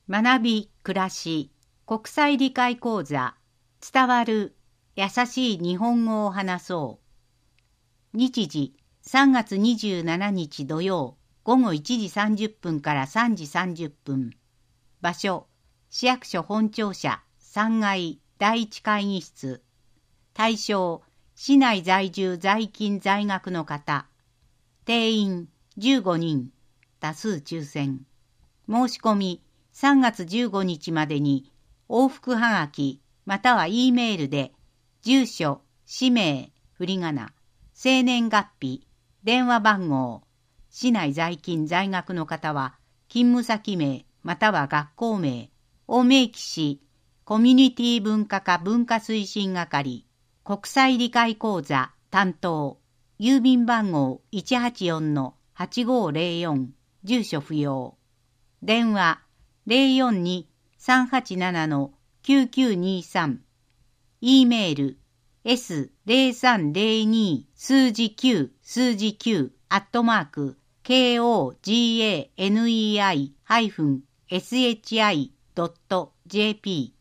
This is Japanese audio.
学び暮らし国際理解講座伝わる優しい日本語を話そう。日時3月27日土曜午後1時30分から3時30分。場所市役所本庁舎3階第1会議室。対象市内在住在勤在学の方。定員15人。多数抽選。申し込み3月15日までに往復はがきまたは E メールで住所、氏名、振り仮名、生年月日、電話番号、市内在勤在学の方は勤務先名または学校名を明記し、コミュニティ文化課文化推進係国際理解講座担当郵便番号 184-8504 住所不要電話 042-387-9923 E メール s0302 数字9数字9@kogani-shi.jp